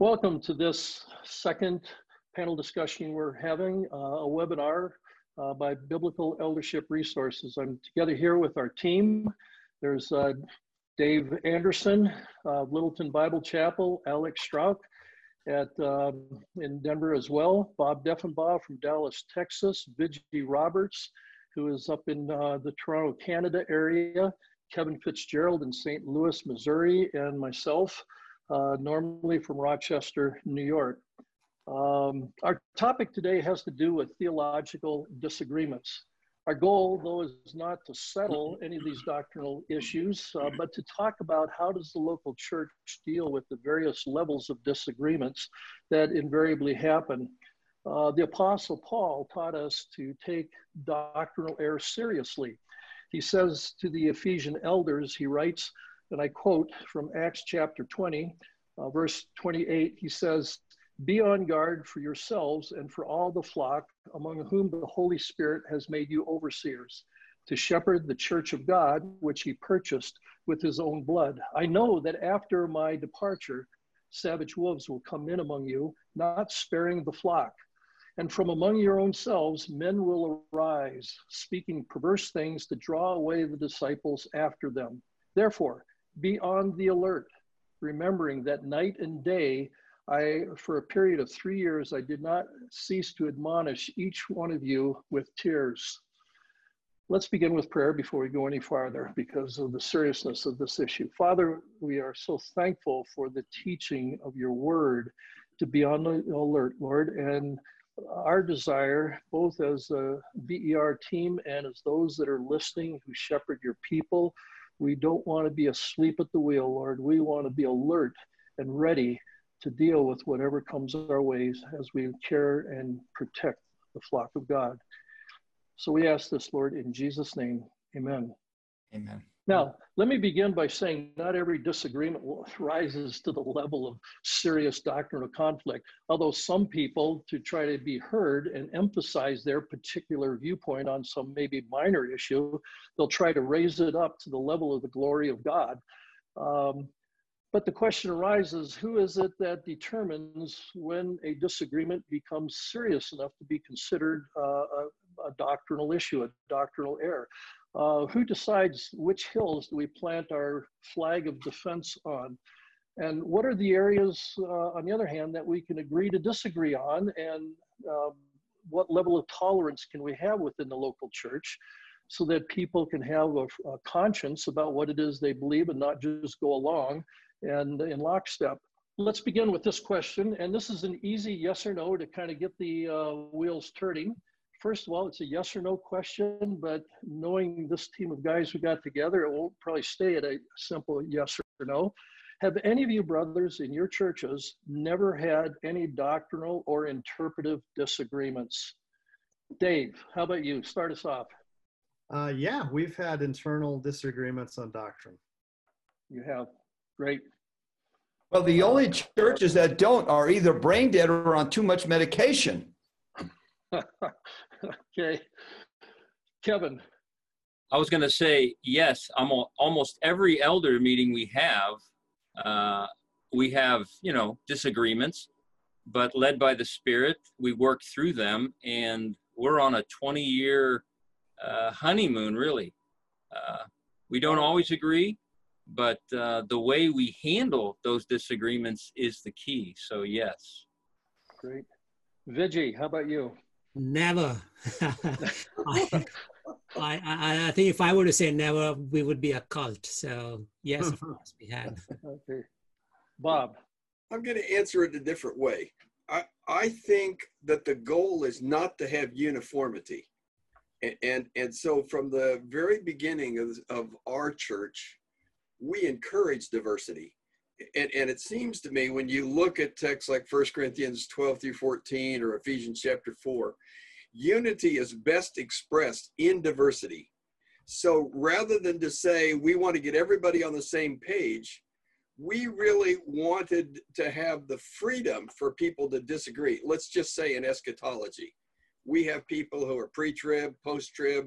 Welcome to this second panel discussion we're having, a webinar by Biblical Eldership Resources. I'm together here with our team. There's Dave Anderson of Littleton Bible Chapel, Alex Strauch in Denver as well, Bob Deffenbaugh from Dallas, Texas, Vijay Roberts, who is up in the Toronto, Canada area, Kevin Fitzgerald in St. Louis, Missouri, and myself, normally from Rochester, New York. Our topic today has to do with theological disagreements. Our goal, though, is not to settle any of these doctrinal issues, but to talk about how does the local church deal with the various levels of disagreements that invariably happen. The Apostle Paul taught us to take doctrinal error seriously. He says to the Ephesian elders, he writes, and I quote from Acts chapter 20, verse 28, he says, "Be on guard for yourselves and for all the flock among whom the Holy Spirit has made you overseers, to shepherd the church of God, which he purchased with his own blood. I know that after my departure, savage wolves will come in among you, not sparing the flock. And from among your own selves, men will arise, speaking perverse things to draw away the disciples after them. Therefore, be on the alert, remembering that night and day, for a period of 3 years, I did not cease to admonish each one of you with tears." Let's begin with prayer before we go any farther because of the seriousness of this issue. Father, we are so thankful for the teaching of your word to be on the alert, Lord, and our desire, both as a VER team and as those that are listening who shepherd your people, we don't want to be asleep at the wheel, Lord. We want to be alert and ready to deal with whatever comes our ways as we care and protect the flock of God. So we ask this, Lord, in Jesus' name, amen. Amen. Now, let me begin by saying not every disagreement rises to the level of serious doctrinal conflict, although some people, to try to be heard and emphasize their particular viewpoint on some maybe minor issue, they'll try to raise it up to the level of the glory of God. But the question arises, who is it that determines when a disagreement becomes serious enough to be considered a doctrinal issue, a doctrinal error? Who decides which hills do we plant our flag of defense on? And what are the areas, on the other hand, that we can agree to disagree on? And what level of tolerance can we have within the local church so that people can have a conscience about what it is they believe and not just go along and in lockstep? Let's begin with this question. And this is an easy yes or no to kind of get the wheels turning. First of all, it's a yes or no question, but knowing this team of guys we got together, it won't probably stay at a simple yes or no. Have any of you brothers in your churches never had any doctrinal or interpretive disagreements? Dave, how about you? Start us off. Yeah, we've had internal disagreements on doctrine. You have. Great. Well, the only churches that don't are either brain dead or on too much medication. Okay. Kevin. I was going to say, yes, almost every elder meeting we have, disagreements, but led by the Spirit, we work through them, and we're on a 20-year honeymoon, really. We don't always agree, but the way we handle those disagreements is the key. So, yes. Great. Vijay, how about you? Never. I think if I were to say never, we would be a cult. So yes, of course we have. Okay. Bob. I'm going to answer it a different way. I think that the goal is not to have uniformity. And so from the very beginning of our church, we encourage diversity. And it seems to me when you look at texts like 1 Corinthians 12 through 14 or Ephesians chapter 4, unity is best expressed in diversity. So rather than to say we want to get everybody on the same page, we really wanted to have the freedom for people to disagree. Let's just say in eschatology, we have people who are pre-trib, post-trib,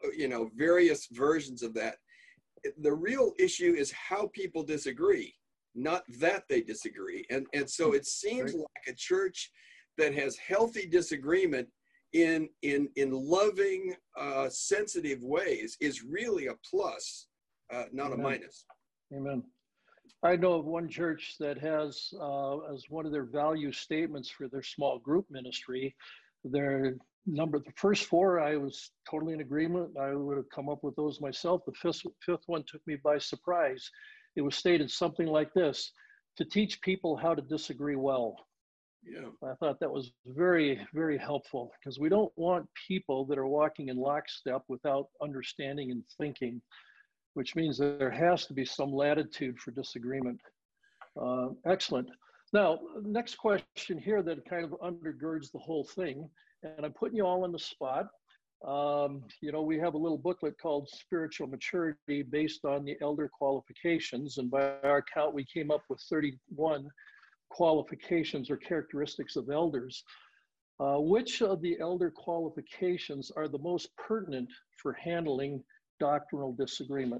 various versions of that. The real issue is how people disagree. not that they disagree. And so it seems like a church that has healthy disagreement in loving, sensitive ways is really a plus, not a minus. Amen. I know of one church that has, as one of their value statements for their small group ministry, the first four, I was totally in agreement. I would have come up with those myself. The fifth one took me by surprise. It was stated something like this: to teach people how to disagree well. Yeah. I thought that was very, very helpful, because we don't want people that are walking in lockstep without understanding and thinking, which means that there has to be some latitude for disagreement. Excellent. Now, next question here that kind of undergirds the whole thing, and I'm putting you all on the spot. You know, we have a little booklet called Spiritual Maturity based on the elder qualifications, and by our count, we came up with 31 qualifications or characteristics of elders. Which of the elder qualifications are the most pertinent for handling doctrinal disagreement?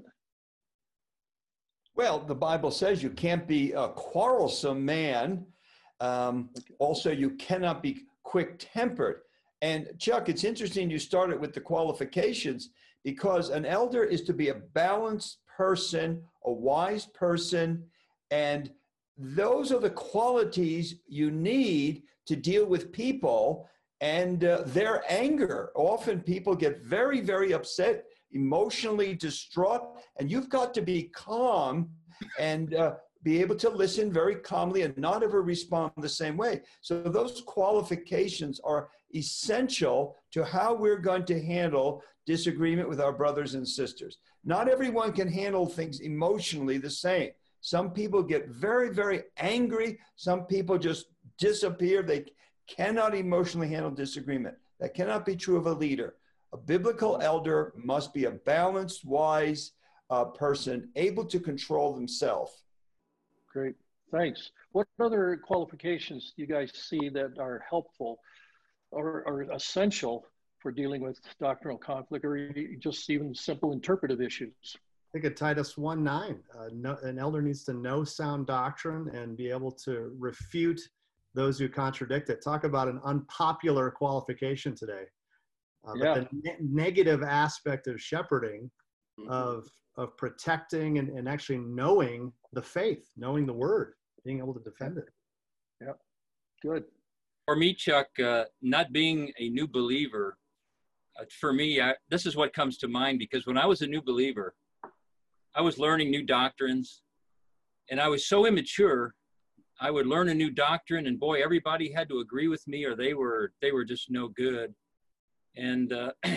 Well, the Bible says you can't be a quarrelsome man. Also, you cannot be quick-tempered. And Chuck, it's interesting you started with the qualifications, because an elder is to be a balanced person, a wise person, and those are the qualities you need to deal with people and their anger. Often people get very, very upset, emotionally distraught, and you've got to be calm and be able to listen very calmly and not ever respond the same way. So those qualifications are essential to how we're going to handle disagreement with our brothers and sisters. Not everyone can handle things emotionally the same. Some people get very, very angry. Some people just disappear. They cannot emotionally handle disagreement. That cannot be true of a leader. A biblical elder must be a balanced, wise person, able to control themselves. Great, thanks. What other qualifications do you guys see that are helpful or essential for dealing with doctrinal conflict, or just even simple interpretive issues? I think at Titus 1:9, an elder needs to know sound doctrine and be able to refute those who contradict it. Talk about an unpopular qualification today. But the negative aspect of shepherding, of protecting and actually knowing the faith, knowing the word, being able to defend it. Yeah, good. For me, Chuck, not being a new believer, for me, this is what comes to mind, because when I was a new believer, I was learning new doctrines, and I was so immature. I would learn a new doctrine, and boy, everybody had to agree with me, or they were just no good. And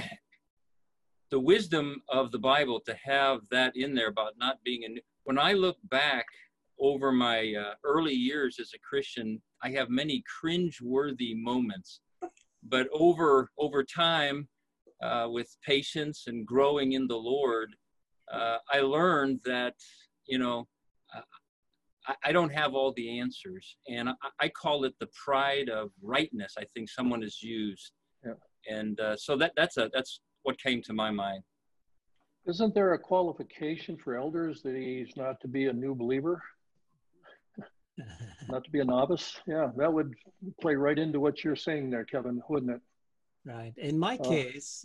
the wisdom of the Bible to have that in there about not being a new. When I look back over my early years as a Christian, I have many cringe-worthy moments. But over time, with patience and growing in the Lord, I learned that, you know, I don't have all the answers. And I call it the pride of rightness, I think someone has used. Yeah. And so that's what came to my mind. Isn't there a qualification for elders that he's not to be a new believer? Not to be a novice? Yeah, that would play right into what you're saying there, Kevin, wouldn't it? Right. In my case,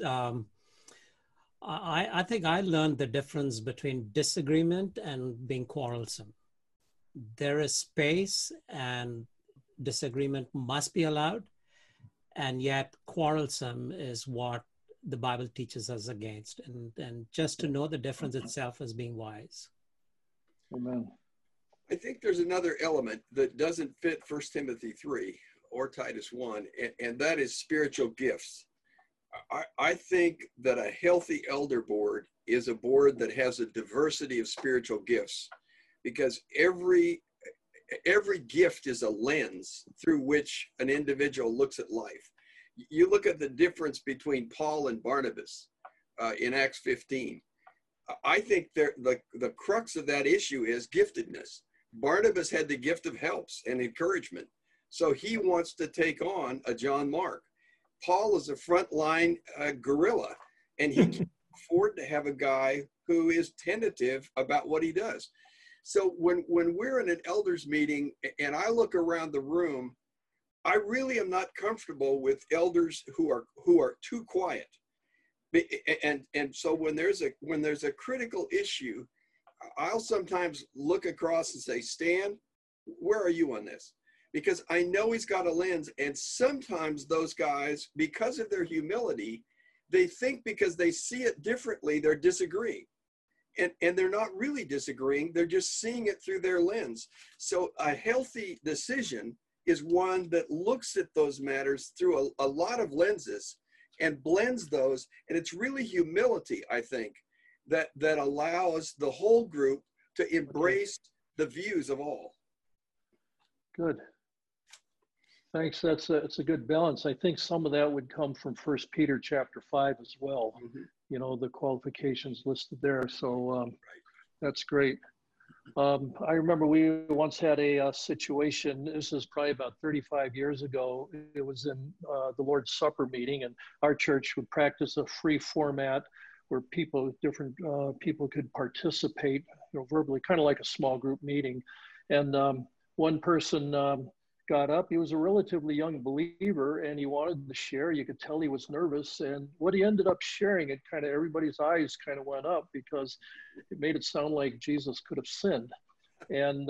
I think I learned the difference between disagreement and being quarrelsome. There is space, and disagreement must be allowed, and yet quarrelsome is what the Bible teaches us against, and just to know the difference itself as being wise. Amen. I think there's another element that doesn't fit 1 Timothy 3 or Titus 1, and that is spiritual gifts. I think that a healthy elder board is a board that has a diversity of spiritual gifts, because every gift is a lens through which an individual looks at life. You look at the difference between Paul and Barnabas in Acts 15. I think the crux of that issue is giftedness. Barnabas had the gift of helps and encouragement, so he wants to take on a John Mark. Paul is a frontline guerrilla, and he can't afford to have a guy who is tentative about what he does. So when we're in an elders meeting and I look around the room, I really am not comfortable with elders who are too quiet. And so when there's a critical issue, I'll sometimes look across and say, Stan, where are you on this? Because I know he's got a lens, and sometimes those guys, because of their humility, they think because they see it differently, they're disagreeing. And they're not really disagreeing, they're just seeing it through their lens. So a healthy decision is one that looks at those matters through a lot of lenses and blends those. And it's really humility, I think, that allows the whole group to embrace the views of all. Good. Thanks. It's a good balance. I think some of that would come from 1 Peter chapter 5 as well. Mm-hmm. You know, the qualifications listed there. So that's great. I remember we once had a situation, this is probably about 35 years ago. It was in the Lord's Supper meeting, and our church would practice a free format where different people could participate, you know, verbally, kind of like a small group meeting. And one person got up. He was a relatively young believer, and he wanted to share. You could tell he was nervous. And what he ended up sharing, it kind of everybody's eyes kind of went up because it made it sound like Jesus could have sinned. And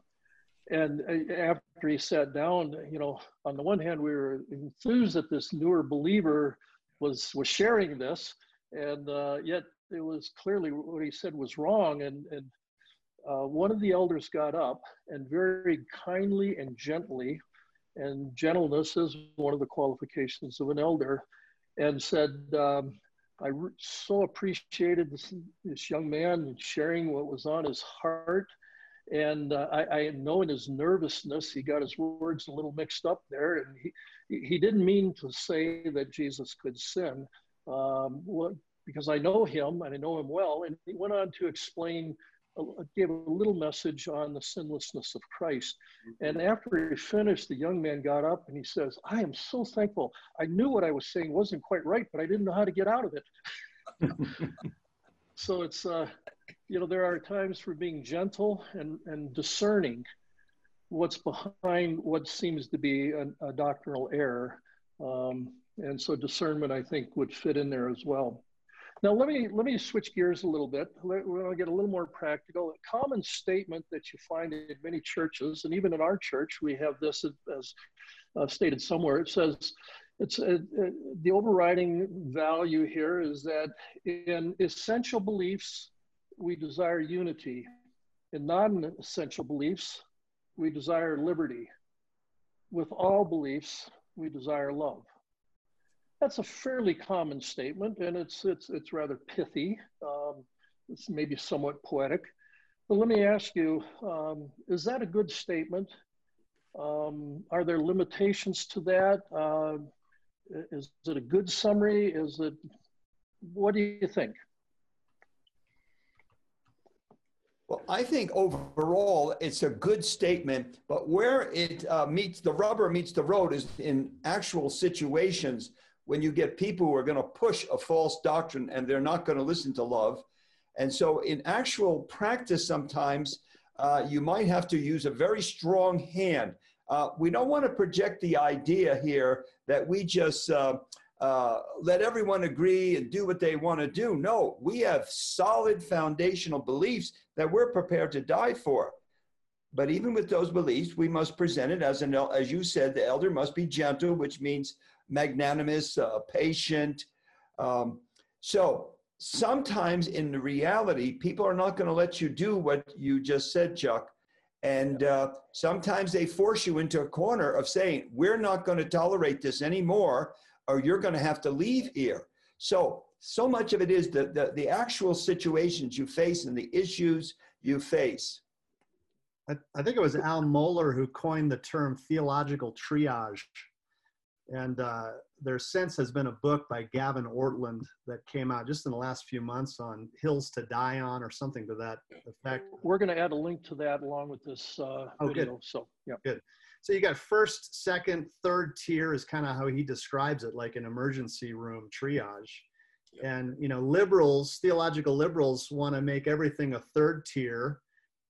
after he sat down, you know, on the one hand, we were enthused that this newer believer was sharing this, and yet it was clearly what he said was wrong. And one of the elders got up and very kindly and gently, and gentleness is one of the qualifications of an elder, and said, I so appreciated this young man sharing what was on his heart. And I know in his nervousness, he got his words a little mixed up there. And he didn't mean to say that Jesus could sin, because I know him and I know him well. And he went on to explain, gave a little message on the sinlessness of Christ. And after he finished, the young man got up and he says, I am so thankful. I knew what I was saying wasn't quite right, but I didn't know how to get out of it. So it's, you know, there are times for being gentle and discerning what's behind what seems to be a doctrinal error. And so discernment, I think, would fit in there as well. Now, let me switch gears a little bit. We're going to get a little more practical. A common statement that you find in many churches, and even in our church, we have this as stated somewhere. It says, the overriding value here is that in essential beliefs, we desire unity. In non-essential beliefs, we desire liberty. With all beliefs, we desire love. That's a fairly common statement, and it's rather pithy. It's maybe somewhat poetic. But let me ask you, is that a good statement? Are there limitations to that? Is it a good summary? What do you think? Well, I think overall it's a good statement, but where it the rubber meets the road is in actual situations when you get people who are going to push a false doctrine and they're not going to listen to love. And so in actual practice, sometimes you might have to use a very strong hand. We don't want to project the idea here that we just let everyone agree and do what they want to do. No, we have solid foundational beliefs that we're prepared to die for. But even with those beliefs, we must present it as you said, the elder must be gentle, which means magnanimous, patient. So sometimes in the reality, people are not going to let you do what you just said, Chuck. And sometimes they force you into a corner of saying, we're not going to tolerate this anymore, or you're going to have to leave here. So much of it is the actual situations you face and the issues you face. I think it was Al Mohler who coined the term theological triage. And there since has been a book by Gavin Ortland that came out just in the last few months on hills to die on or something to that effect. We're going to add a link to that along with this video. Good. So, yeah. Good. So you got first, second, third tier is kind of how he describes it, like an emergency room triage. And, you know, liberals, theological liberals want to make everything a third tier.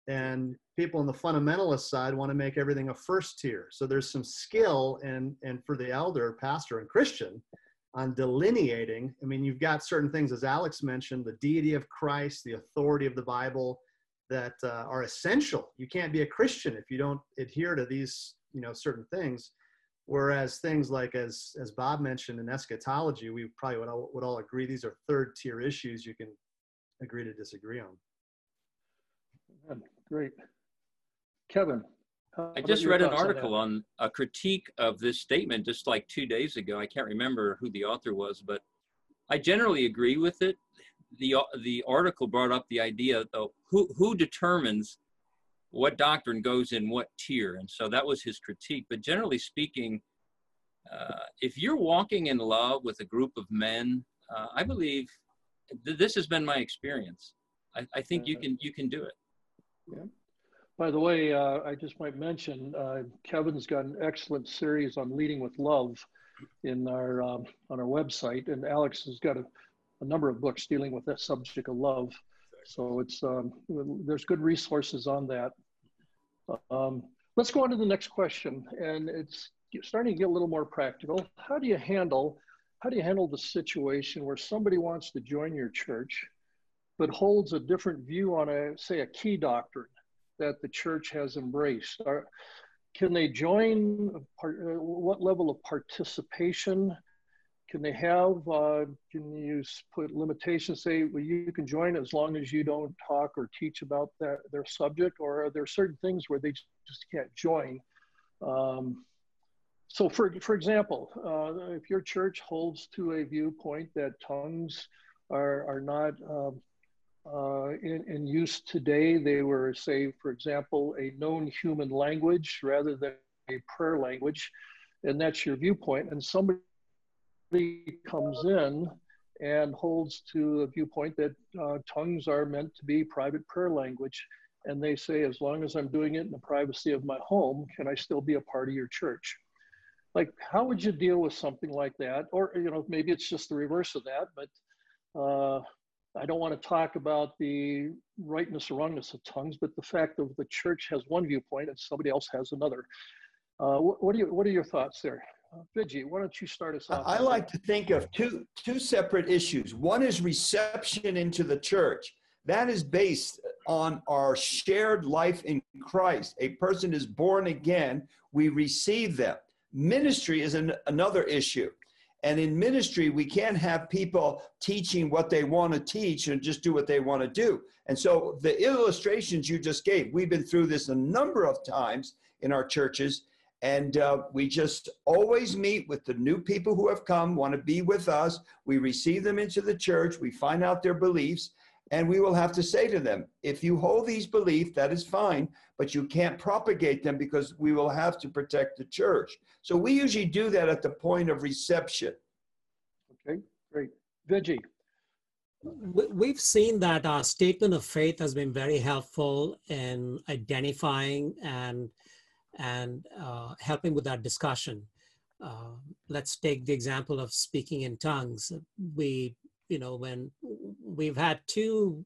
And people on the fundamentalist side want to make everything a first tier. So there's some skill and for the elder, pastor, and Christian on delineating. I mean, you've got certain things, as Alex mentioned, the deity of Christ, the authority of the Bible, that are essential. You can't be a Christian if you don't adhere to these, certain things. Whereas things like, as Bob mentioned, in eschatology, we probably would all agree these are third tier issues you can agree to disagree on. Great. Kevin. I just read an article on a critique of this statement just like 2 days ago. I can't remember who the author was, but I generally agree with it. The article brought up the idea of who determines what doctrine goes in what tier. And so that was his critique. But generally speaking, if you're walking in love with a group of men, I believe this has been my experience. I think you can do it. Yeah. By the way, I just might mention, Kevin's got an excellent series on leading with love in our on our website, and Alex has got a number of books dealing with that subject of love. So it's there's good resources on that. Let's go on to the next question, and it's starting to get a little more practical. How do you handle the situation where somebody wants to join your church, but holds a different view on a key doctrine that the church has embraced? Can they join? What level of participation can they have? Can you put limitations, say, well, you can join as long as you don't talk or teach about their subject, or are there certain things where they just can't join? So for example, if your church holds to a viewpoint that tongues are not in use today, they were, say, for example, a known human language rather than a prayer language, and that's your viewpoint, and somebody comes in and holds to a viewpoint that tongues are meant to be private prayer language, and they say, as long as I'm doing it in the privacy of my home, can I still be a part of your church? Like, how would you deal with something like that? Or, maybe it's just the reverse of that, but I don't want to talk about the rightness or wrongness of tongues, but the fact of the church has one viewpoint and somebody else has another. What are your thoughts there? Viji, why don't you start us off? I like to think of two separate issues. One is reception into the church. That is based on our shared life in Christ. A person is born again, we receive them. Ministry is another issue. And in ministry, we can't have people teaching what they want to teach and just do what they want to do. And so the illustrations you just gave, we've been through this a number of times in our churches. And we just always meet with the new people who have come, want to be with us. We receive them into the church. We find out their beliefs. And we will have to say to them, if you hold these beliefs, that is fine, but you can't propagate them because we will have to protect the church. So we usually do that at the point of reception. Okay, great. Viji. We've seen that our statement of faith has been very helpful in identifying and helping with that discussion. Let's take the example of speaking in tongues. When we've had two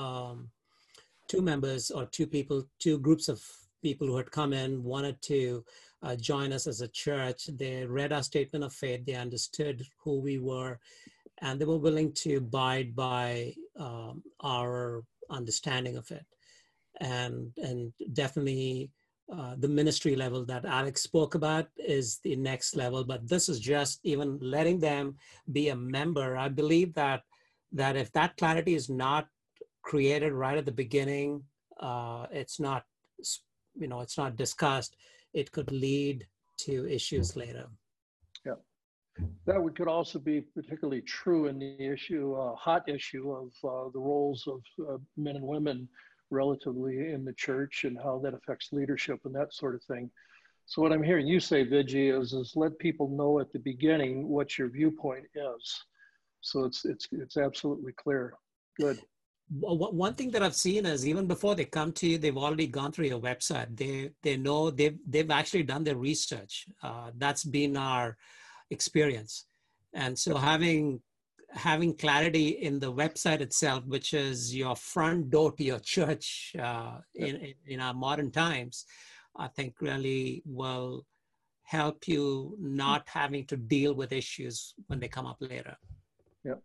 members or two groups of people who had come in, wanted to join us as a church. They read our statement of faith, they understood who we were, and they were willing to abide by our understanding of it. And definitely the ministry level that Alex spoke about is the next level, but this is just even letting them be a member. I believe that if that clarity is not created right at the beginning, it's not discussed, it could lead to issues later. Yeah, that could also be particularly true in the issue, hot issue of the roles of men and women relatively in the church and how that affects leadership and that sort of thing. So what I'm hearing you say, Viji, is let people know at the beginning what your viewpoint is. So it's absolutely clear. Good. One thing that I've seen is even before they come to you, they've already gone through your website. They know they've actually done their research. That's been our experience. And so having having clarity in the website itself, which is your front door to your church in our modern times, I think really will help you not having to deal with issues when they come up later. Yeah.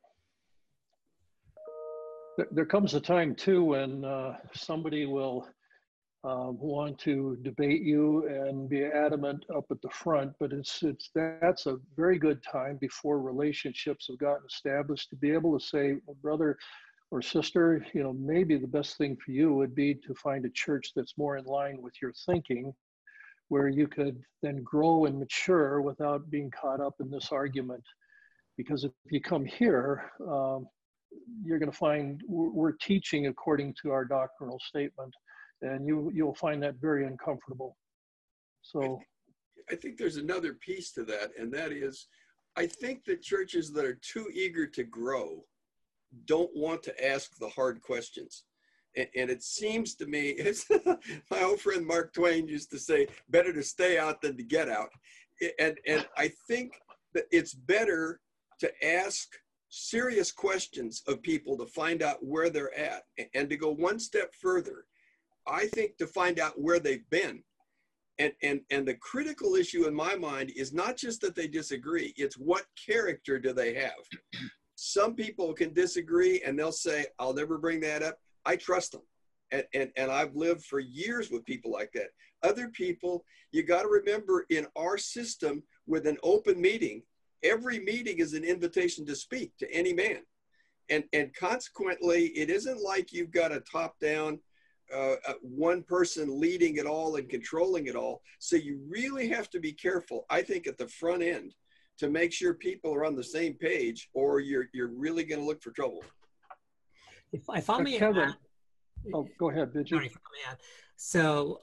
There comes a time too when somebody will want to debate you and be adamant up at the front, but that's a very good time before relationships have gotten established to be able to say, well, brother or sister, you know, maybe the best thing for you would be to find a church that's more in line with your thinking, where you could then grow and mature without being caught up in this argument. Because if you come here, you're going to find we're teaching according to our doctrinal statement, and you'll find that very uncomfortable. So I think there's another piece to that, and that is, I think that churches that are too eager to grow don't want to ask the hard questions. And it seems to me, it's my old friend Mark Twain used to say, better to stay out than to get out. And I think that it's better to ask serious questions of people to find out where they're at, and to go one step further. I think to find out where they've been. And the critical issue in my mind is not just that they disagree, it's what character do they have? Some people can disagree and they'll say, I'll never bring that up. I trust them. And I've lived for years with people like that. Other people, you got to remember, in our system with an open meeting, every meeting is an invitation to speak to any man. And consequently, it isn't like you've got a top-down one person leading it all and controlling it all. So you really have to be careful, I think, at the front end to make sure people are on the same page, or you're really going to look for trouble. If I may Kevin, add, oh, go ahead, Vijay. sorry, if I may add. So,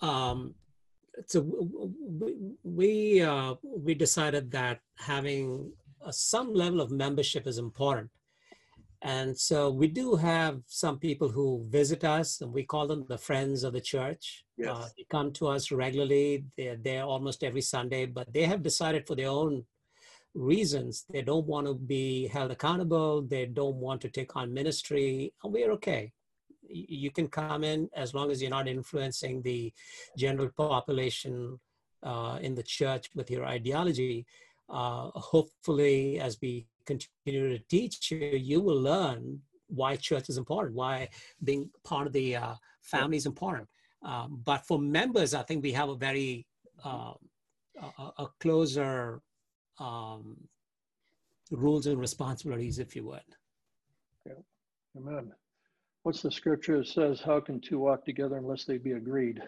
we decided that having some level of membership is important. And so we do have some people who visit us, and we call them the friends of the church. Yes. They come to us regularly. They're there almost every Sunday, but they have decided for their own reasons. They don't want to be held accountable. They don't want to take on ministry. And we're okay. You can come in as long as you're not influencing the general population in the church with your ideology. Hopefully, as we continue to teach you, you will learn why church is important, why being part of the family is important. But for members, I think we have a very a closer rules and responsibilities, if you would. Yeah. Amen. What's the scripture that says, how can two walk together unless they be agreed?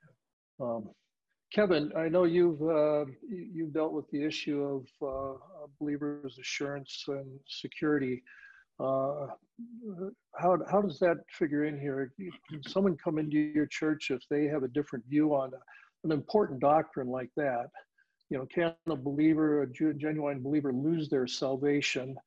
Kevin, I know you've dealt with the issue of believers' assurance and security. How does that figure in here? Can someone come into your church if they have a different view on an important doctrine like that? You know, can a believer, a genuine believer, lose their salvation?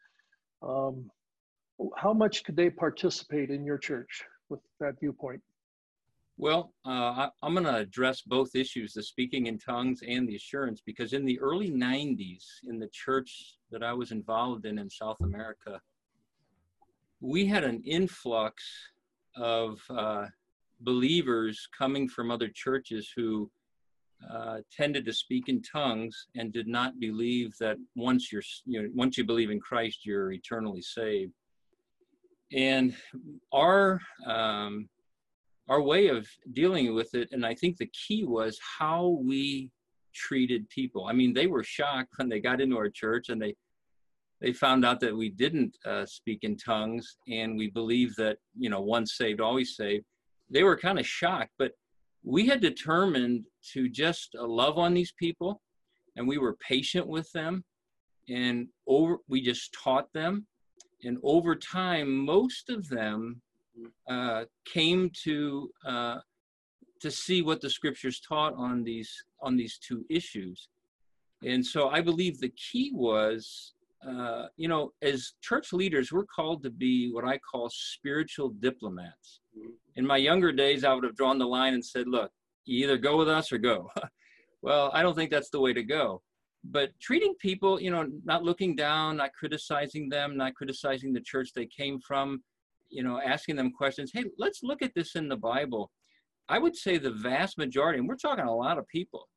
How much could they participate in your church with that viewpoint? Well, I'm going to address both issues, the speaking in tongues and the assurance, because in the early 90s, in the church that I was involved in South America, we had an influx of believers coming from other churches who tended to speak in tongues and did not believe that once you believe in Christ, you're eternally saved. And our way of dealing with it, and I think the key was how we treated people. I mean, they were shocked when they got into our church and they found out that we didn't speak in tongues, and we believed that, once saved, always saved. They were kind of shocked, but we had determined to just love on these people, and we were patient with them, and we just taught them. And over time, most of them came to see what the scriptures taught on these two issues. And so I believe the key was, as church leaders, we're called to be what I call spiritual diplomats. In my younger days, I would have drawn the line and said, look, you either go with us or go. Well, I don't think that's the way to go. but treating people, you know, not looking down, not criticizing them, not criticizing the church they came from, you know, asking them questions. Hey, let's look at this in the Bible. I would say the vast majority, and we're talking a lot of people,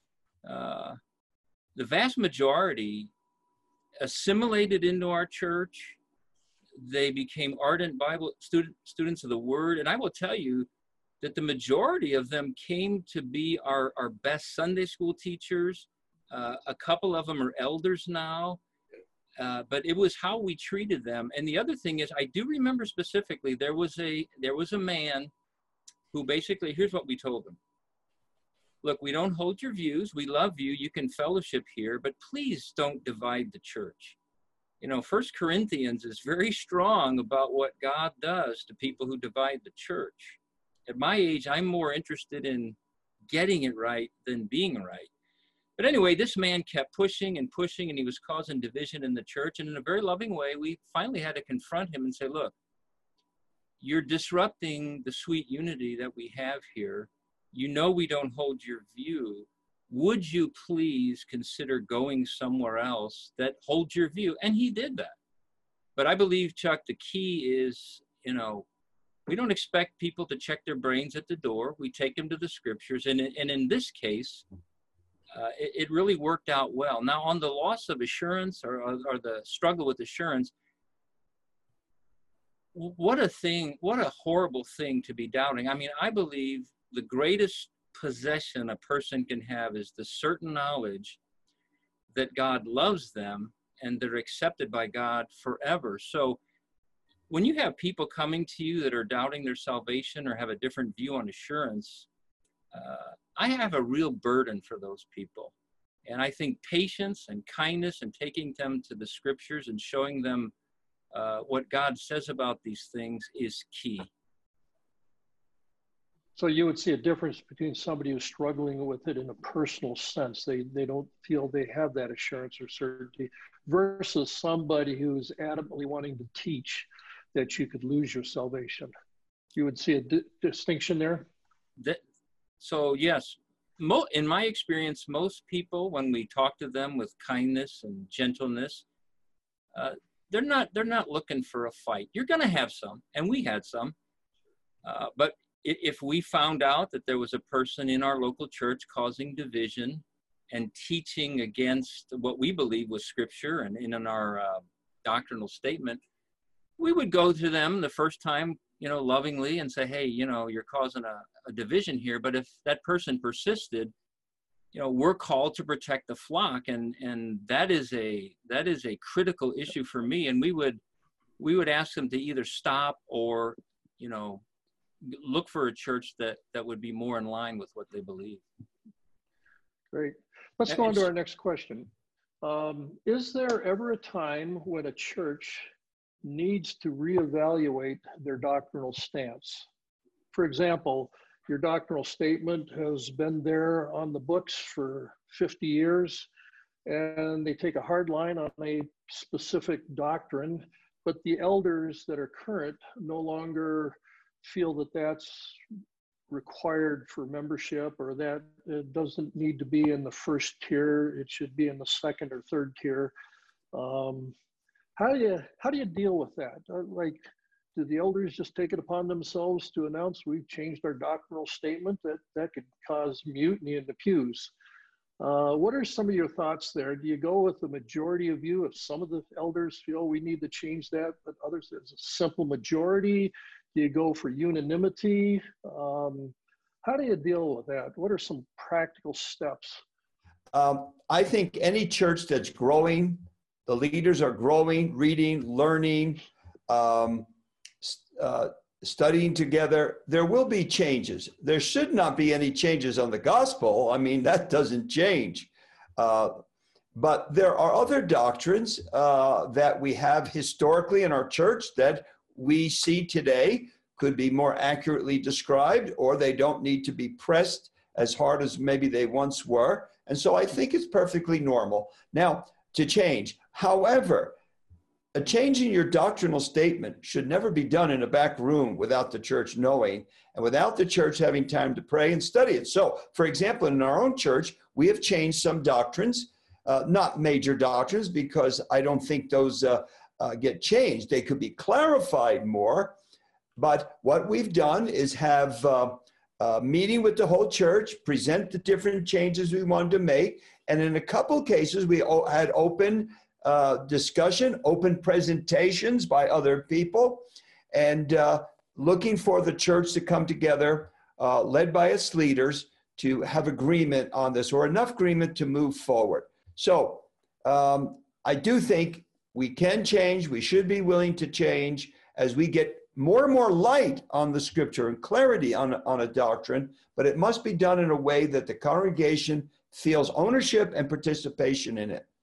the vast majority assimilated into our church. They became ardent Bible students of the Word. And I will tell you that the majority of them came to be our best Sunday school teachers. A couple of them are elders now, but it was how we treated them. And the other thing is, I do remember specifically, there was a man who basically, here's what we told him. Look, we don't hold your views. We love you. You can fellowship here, but please don't divide the church. You know, 1 Corinthians is very strong about what God does to people who divide the church. At my age, I'm more interested in getting it right than being right. But anyway, this man kept pushing and pushing, and he was causing division in the church. And in a very loving way, we finally had to confront him and say, look, you're disrupting the sweet unity that we have here. You know we don't hold your view. Would you please consider going somewhere else that holds your view? And he did that. But I believe, Chuck, the key is, you know, we don't expect people to check their brains at the door. We take them to the scriptures. And in this case, it really worked out well. Now, on the loss of assurance or the struggle with assurance, what a horrible thing to be doubting. I mean, I believe the greatest possession a person can have is the certain knowledge that God loves them and they're accepted by God forever. So when you have people coming to you that are doubting their salvation or have a different view on assurance, I have a real burden for those people. And I think patience and kindness and taking them to the scriptures and showing them what God says about these things is key. So you would see a difference between somebody who's struggling with it in a personal sense. They don't feel they have that assurance or certainty versus somebody who's adamantly wanting to teach that you could lose your salvation. You would see a distinction there? So yes, in my experience, most people, when we talk to them with kindness and gentleness, they're not looking for a fight. You're going to have some, and we had some, but if we found out that there was a person in our local church causing division and teaching against what we believe was scripture and in our doctrinal statement, we would go to them the first time, you know, lovingly and say, hey, you know, you're causing a division here. But if that person persisted, you know, we're called to protect the flock, and that is a critical issue for me. And we would ask them to either stop or, you know, look for a church that would be more in line with what they believe. Great. Let's go on to our next question. Is there ever a time when a church needs to reevaluate their doctrinal stance? For example, your doctrinal statement has been there on the books for 50 years, and they take a hard line on a specific doctrine, but the elders that are current no longer feel that that's required for membership, or that it doesn't need to be in the first tier, it should be in the second or third tier. How do you deal with that? Like, do the elders just take it upon themselves to announce we've changed our doctrinal statement? That could cause mutiny in the pews. What are some of your thoughts there? Do you go with the majority of you if some of the elders feel we need to change that, but others there's a simple majority? Do you go for unanimity? How do you deal with that? What are some practical steps? I think any church that's growing, the leaders are growing, reading, learning, studying together, there will be changes. There should not be any changes on the gospel. I mean, that doesn't change. But there are other doctrines that we have historically in our church that we see today could be more accurately described, or they don't need to be pressed as hard as maybe they once were. And so I think it's perfectly normal now to change. However, a change in your doctrinal statement should never be done in a back room without the church knowing and without the church having time to pray and study it. So, for example, in our own church, we have changed some doctrines not major doctrines, because I don't think those get changed. They could be clarified more. But what we've done is have a meeting with the whole church, present the different changes we wanted to make. And in a couple of cases, we had open discussion, open presentations by other people, and looking for the church to come together, led by its leaders, to have agreement on this, or enough agreement to move forward. So I do think we can change. We should be willing to change as we get more and more light on the scripture and clarity on a doctrine, but it must be done in a way that the congregation feels ownership and participation in it.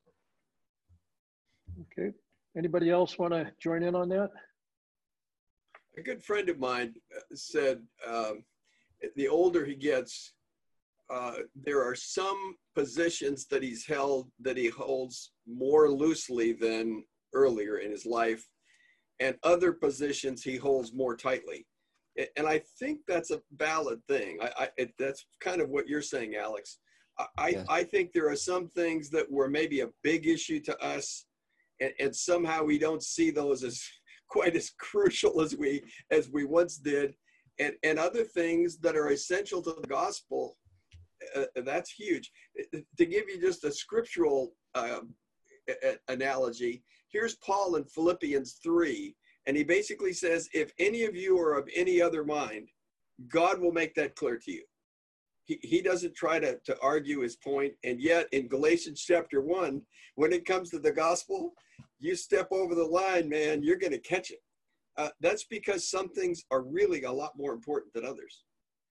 Okay. Anybody else want to join in on that? A good friend of mine said the older he gets, there are some positions that he holds more loosely than earlier in his life, and other positions he holds more tightly. And I think that's a valid thing. That's kind of what you're saying, Alex. I think there are some things that were maybe a big issue to us, and somehow we don't see those as quite as crucial as we once did. And other things that are essential to the gospel, that's huge. To give you just a scriptural analogy, here's Paul in Philippians 3, and he basically says, if any of you are of any other mind, God will make that clear to you. He doesn't try to argue his point, and yet in Galatians chapter 1, when it comes to the gospel, you step over the line, man, you're going to catch it. That's because some things are really a lot more important than others.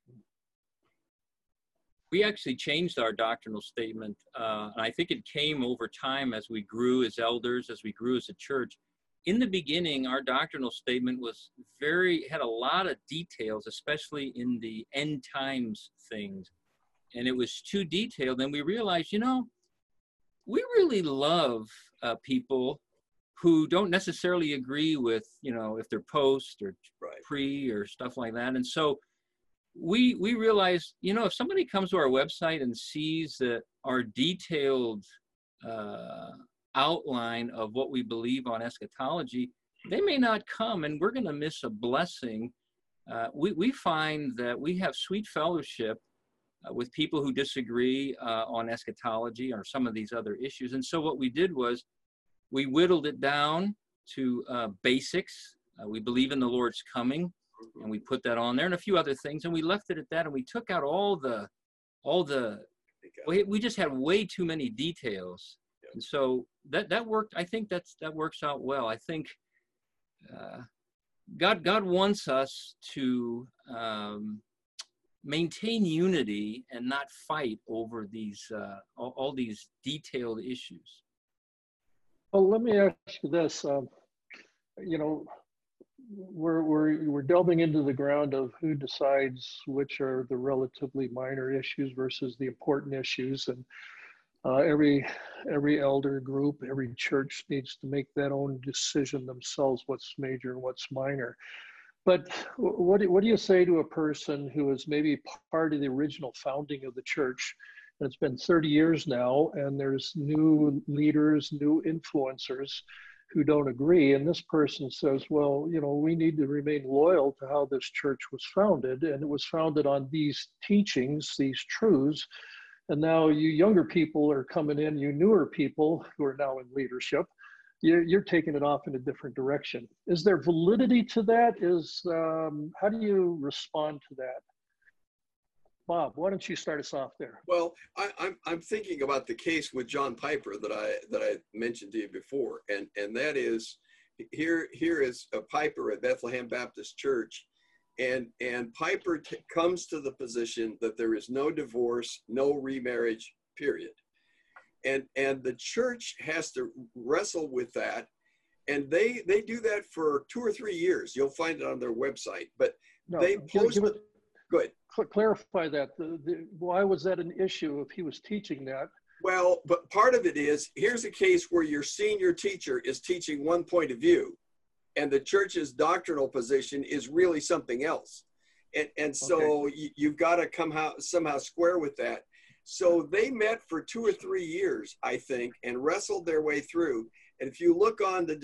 We actually changed our doctrinal statement, and I think it came over time as we grew as elders, as we grew as a church. In the beginning, our doctrinal statement had a lot of details, especially in the end times things, and it was too detailed. And we realized, we really love people who don't necessarily agree with, if they're post or pre or stuff like that. And so we realized, if somebody comes to our website and sees that our detailed outline of what we believe on eschatology, they may not come, and we're going to miss a blessing. We find that we have sweet fellowship with people who disagree on eschatology or some of these other issues. And so what we did was we whittled it down to basics. We believe in the Lord's coming, and we put that on there, and a few other things, and we left it at that, and we took out we just had way too many details. And so that worked. I think that works out well. I think God wants us to maintain unity and not fight over these all these detailed issues. Well, let me ask you this. We're delving into the ground of who decides which are the relatively minor issues versus the important issues, and every elder group, every church needs to make that own decision themselves, what's major and what's minor. But what do you say to a person who is maybe part of the original founding of the church? And it's been 30 years now, and there's new leaders, new influencers who don't agree. And this person says, well, we need to remain loyal to how this church was founded. And it was founded on these teachings, these truths. And now you younger people are coming in, you newer people who are now in leadership, you're taking it off in a different direction. Is there validity to that? How do you respond to that? Bob, why don't you start us off there? Well, I'm thinking about the case with John Piper that I mentioned to you before, and that is here is a Piper at Bethlehem Baptist Church, and Piper comes to the position that there is no divorce, no remarriage, period, and the church has to wrestle with that, and they do that for 2 or 3 years. You'll find it on their website, but they post. Go ahead. Clarify that. Why was that an issue if he was teaching that? Well, but part of it is, here's a case where your senior teacher is teaching one point of view, and the church's doctrinal position is really something else. And so you've got to somehow square with that. So they met for 2 or 3 years, I think, and wrestled their way through. And if you look on the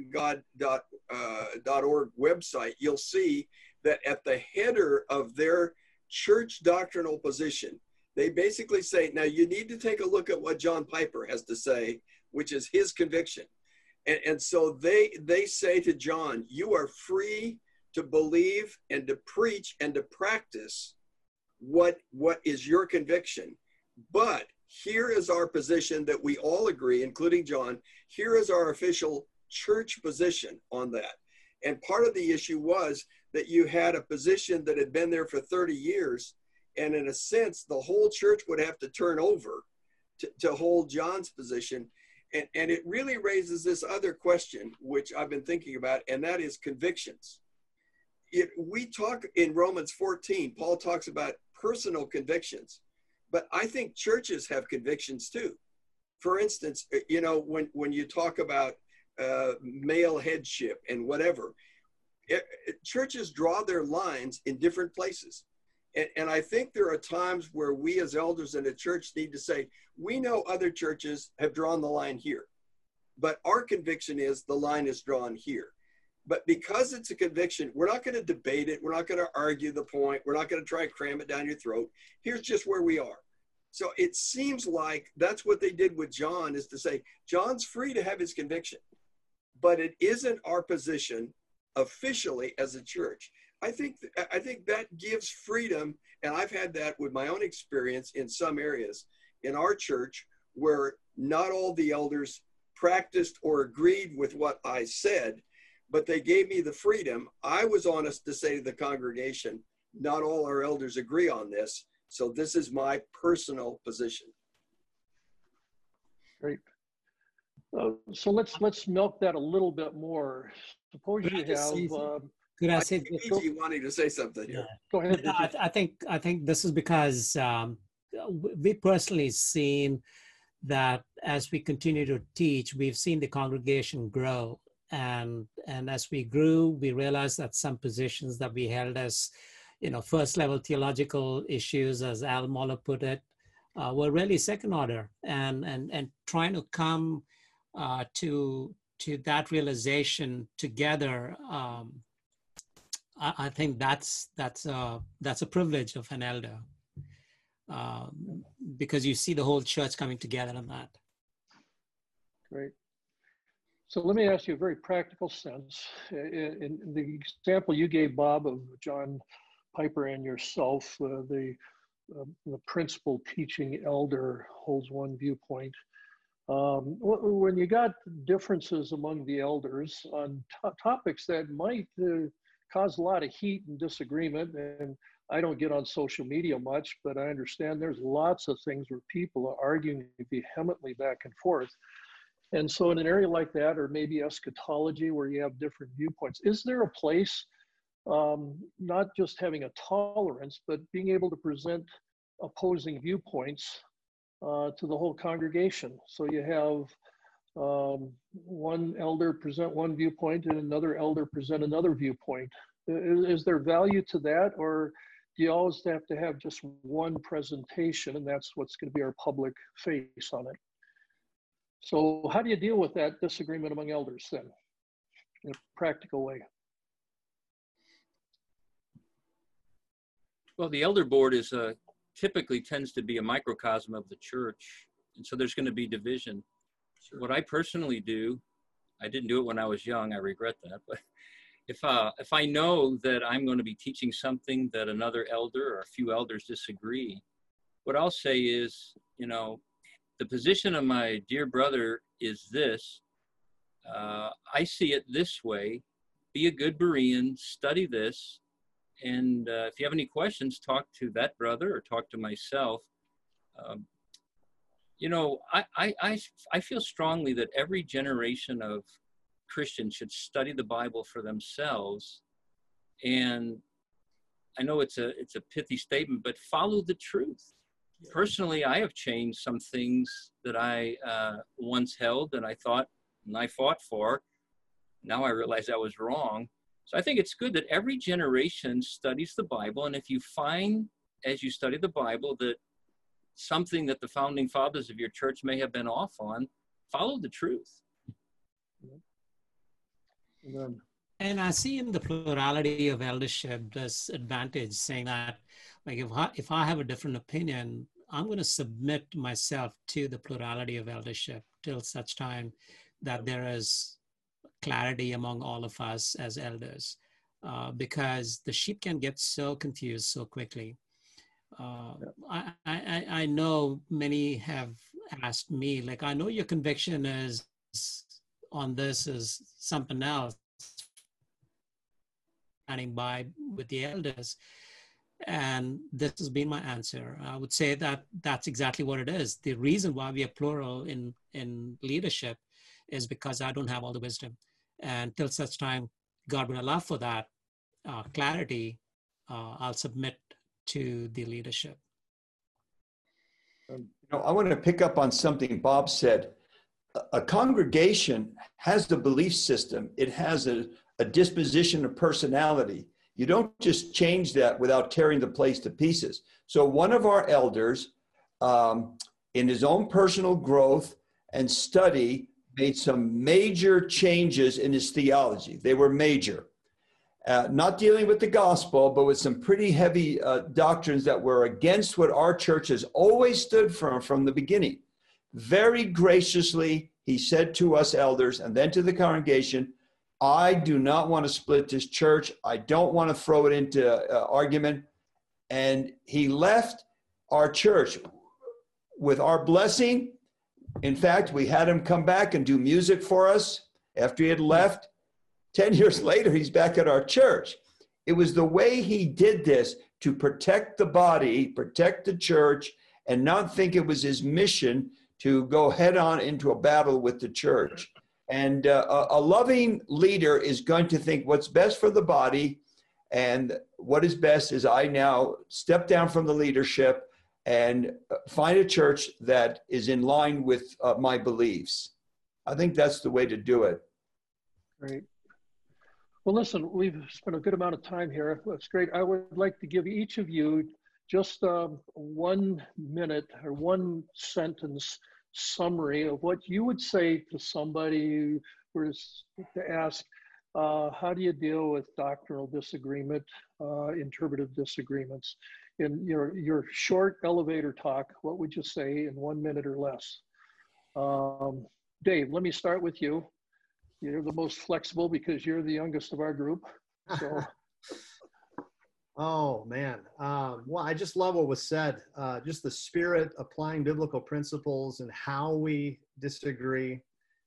desiringgod.org website, you'll see that at the header of their church doctrinal position, they basically say, now you need to take a look at what John Piper has to say, which is his conviction. And so they say to John, you are free to believe and to preach and to practice what is your conviction. But here is our position that we all agree, including John. Here is our official church position on that. And part of the issue was that you had a position that had been there for 30 years. And in a sense, the whole church would have to turn over to hold John's position. And it really raises this other question, which I've been thinking about, and that is convictions. We talk in Romans 14, Paul talks about personal convictions, but I think churches have convictions too. For instance, you know, when you talk about male headship and whatever, churches draw their lines in different places. And I think there are times where we as elders in a church need to say, we know other churches have drawn the line here, but our conviction is the line is drawn here. But because it's a conviction, we're not going to debate it. We're not going to argue the point. We're not going to try and cram it down your throat. Here's just where we are. So it seems like that's what they did with John, is to say, John's free to have his conviction, but it isn't our position officially as a church. I think that gives freedom, and I've had that with my own experience in some areas in our church where not all the elders practiced or agreed with what I said, but they gave me the freedom. I was honest to say to the congregation, not all our elders agree on this, so this is my personal position. Great. So let's milk that a little bit more. Suppose you have. Could I say you wanting to say something here? Yeah. Go ahead. No, I think this is because we personally seen that as we continue to teach, we've seen the congregation grow, and as we grew, we realized that some positions that we held as, you know, first level theological issues, as Al Mohler put it, were really second order, and trying to come to that realization together. I think that's a privilege of an elder, because you see the whole church coming together on that. Great. So let me ask you a very practical sense. In the example you gave, Bob, of John Piper and yourself, the principal teaching elder holds one viewpoint. When you got differences among the elders on topics that might cause a lot of heat and disagreement, and I don't get on social media much, but I understand there's lots of things where people are arguing vehemently back and forth. And so in an area like that, or maybe eschatology where you have different viewpoints, is there a place, not just having a tolerance, but being able to present opposing viewpoints to the whole congregation? So you have one elder present one viewpoint and another elder present another viewpoint. Is there value to that, or do you always have to have just one presentation and that's what's going to be our public face on it? So how do you deal with that disagreement among elders then, in a practical way? Well, the elder board is typically tends to be a microcosm of the church, and so there's going to be division. Sure. What I personally do, I didn't do it when I was young, I regret that, but if I know that I'm going to be teaching something that another elder or a few elders disagree, what I'll say is, you know, the position of my dear brother is this. I see it this way. Be a good Berean, study this, and if you have any questions, talk to that brother or talk to myself. You know, I feel strongly that every generation of Christians should study the Bible for themselves. And I know it's a pithy statement, but follow the truth. Yeah. Personally, I have changed some things that I once held and I thought and I fought for. Now I realize I was wrong. So I think it's good that every generation studies the Bible. And if you find, as you study the Bible, that something that the founding fathers of your church may have been off on, follow the truth. Amen. And I see in the plurality of eldership this advantage, saying that, like, if I have a different opinion, I'm going to submit myself to the plurality of eldership till such time that there is clarity among all of us as elders, because the sheep can get so confused so quickly. I know many have asked me, like, I know your conviction is on this is something else, standing by with the elders. And this has been my answer. I would say that that's exactly what it is. The reason why we are plural in leadership is because I don't have all the wisdom. And till such time God will allow for that clarity, I'll submit to the leadership. I want to pick up on something Bob said. A congregation has the belief system. It has a disposition of personality. You don't just change that without tearing the place to pieces. So one of our elders, in his own personal growth and study, made some major changes in his theology. They were major. Not dealing with the gospel, but with some pretty heavy doctrines that were against what our church has always stood for from the beginning. Very graciously, he said to us elders and then to the congregation, I do not want to split this church. I don't want to throw it into argument. And he left our church with our blessing. In fact, we had him come back and do music for us after he had left. 10 years later, he's back at our church. It was the way he did this to protect the body, protect the church, and not think it was his mission to go head on into a battle with the church. And a loving leader is going to think what's best for the body, and what is best is I now step down from the leadership and find a church that is in line with my beliefs. I think that's the way to do it. Great. Well, listen, we've spent a good amount of time here. That's great. I would like to give each of you just 1 minute or one sentence summary of what you would say to somebody who was to ask, how do you deal with doctrinal disagreement, interpretive disagreements? In your short elevator talk, what would you say in 1 minute or less? Dave, let me start with you. You're the most flexible because you're the youngest of our group. So. Oh, man. Well, I just love what was said. Just the spirit, applying biblical principles and how we disagree.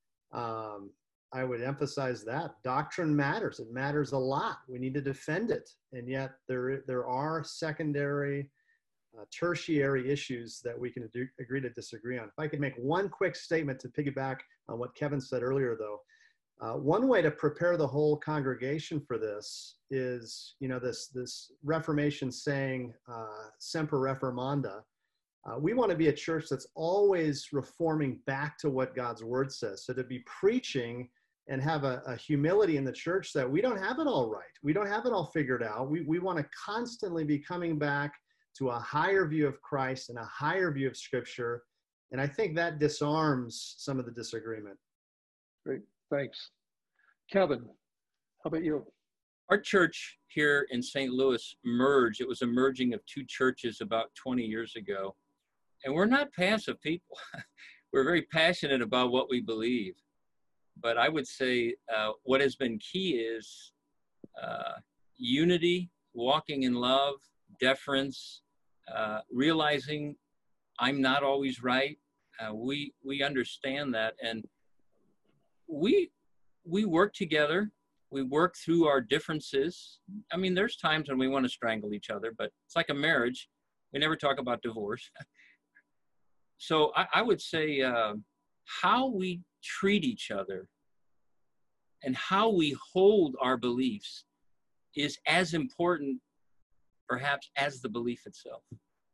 I would emphasize that. Doctrine matters. It matters a lot. We need to defend it. And yet there are secondary, tertiary issues that we can agree to disagree on. If I could make one quick statement to piggyback on what Kevin said earlier, though. One way to prepare the whole congregation for this is, this Reformation saying, semper reformanda. We want to be a church that's always reforming back to what God's word says. So to be preaching and have a humility in the church that we don't have it all right. We don't have it all figured out. We want to constantly be coming back to a higher view of Christ and a higher view of Scripture. And I think that disarms some of the disagreement. Great. Thanks. Kevin, how about you? Our church here in St. Louis merged. It was a merging of two churches about 20 years ago. And we're not passive people. We're very passionate about what we believe. But I would say what has been key is unity, walking in love, deference, realizing I'm not always right. We understand that. And we work together. We work through our differences. I mean, there's times when we want to strangle each other, but it's like a marriage. We never talk about divorce. So I would say how we treat each other and how we hold our beliefs is as important, perhaps, as the belief itself.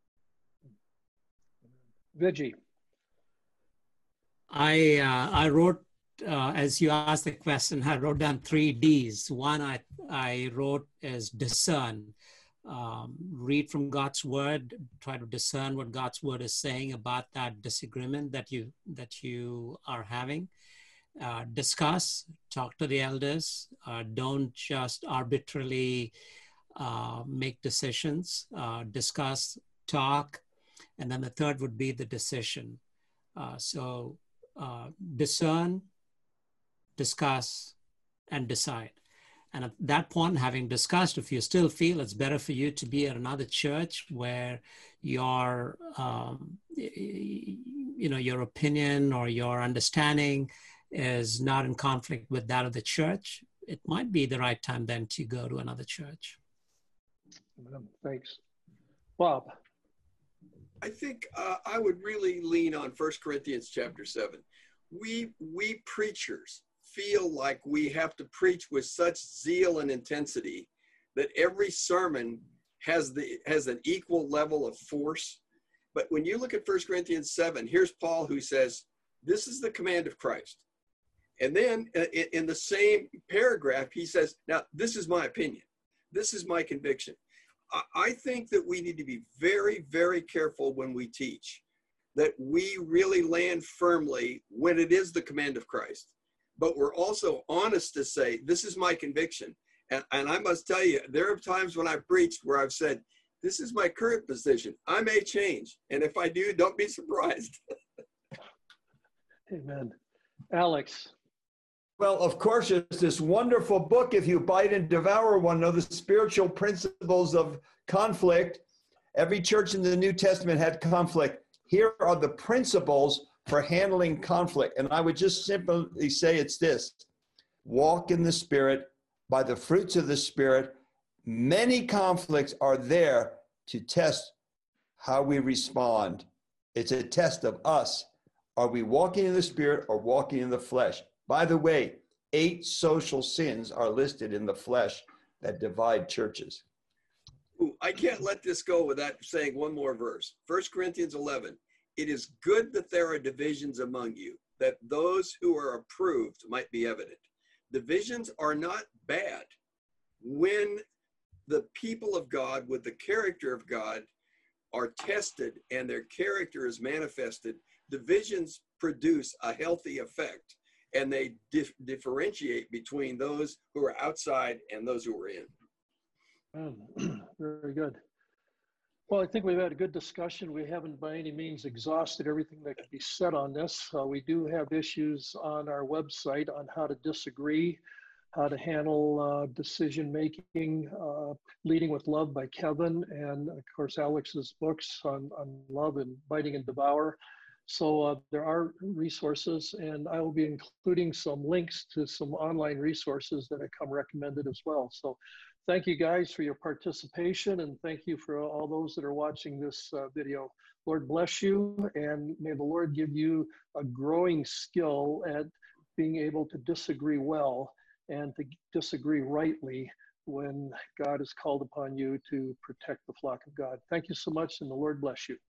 Veggie. I wrote, as you asked the question, I wrote down 3 Ds. One I wrote is discern. read from God's word, try to discern what God's word is saying about that disagreement that you are having. Discuss, talk to the elders. Don't just arbitrarily make decisions. Discuss, talk, and then the third would be the decision. Discern, discuss, and decide. And at that point, having discussed, if you still feel it's better for you to be at another church where your, your opinion or your understanding is not in conflict with that of the church, it might be the right time then to go to another church. Thanks. Bob. I think I would really lean on 1 Corinthians chapter 7. We preachers feel like we have to preach with such zeal and intensity that every sermon has an equal level of force. But when you look at 1 Corinthians 7, here's Paul who says, this is the command of Christ. And then in the same paragraph, he says, now, this is my opinion. This is my conviction. I think that we need to be very, very careful when we teach, that we really land firmly when it is the command of Christ. But we're also honest to say, this is my conviction. And I must tell you, there are times when I've preached where I've said, this is my current position. I may change. And if I do, don't be surprised. Amen. Alex. Well, of course, there's this wonderful book, If You Bite and Devour One Another, the Spiritual Principles of Conflict. Every church in the New Testament had conflict. Here are the principles for handling conflict. And I would just simply say it's this: walk in the Spirit, by the fruits of the Spirit. Many conflicts are there to test how we respond. It's a test of us. Are we walking in the Spirit or walking in the flesh? By the way, 8 social sins are listed in the flesh that divide churches. Ooh, I can't let this go without saying one more verse. 1 Corinthians 11. It is good that there are divisions among you, that those who are approved might be evident. Divisions are not bad when the people of God with the character of God are tested and their character is manifested. Divisions produce a healthy effect, and they differentiate between those who are outside and those who are in. Very good. Well, I think we've had a good discussion. We haven't by any means exhausted everything that could be said on this. We do have issues on our website on how to disagree, how to handle decision-making, Leading with Love by Kevin, and of course, Alex's books on love and biting and devour. So there are resources, and I will be including some links to some online resources that have come recommended as well. So thank you guys for your participation, and thank you for all those that are watching this video. Lord bless you, and may the Lord give you a growing skill at being able to disagree well and to disagree rightly when God has called upon you to protect the flock of God. Thank you so much, and the Lord bless you.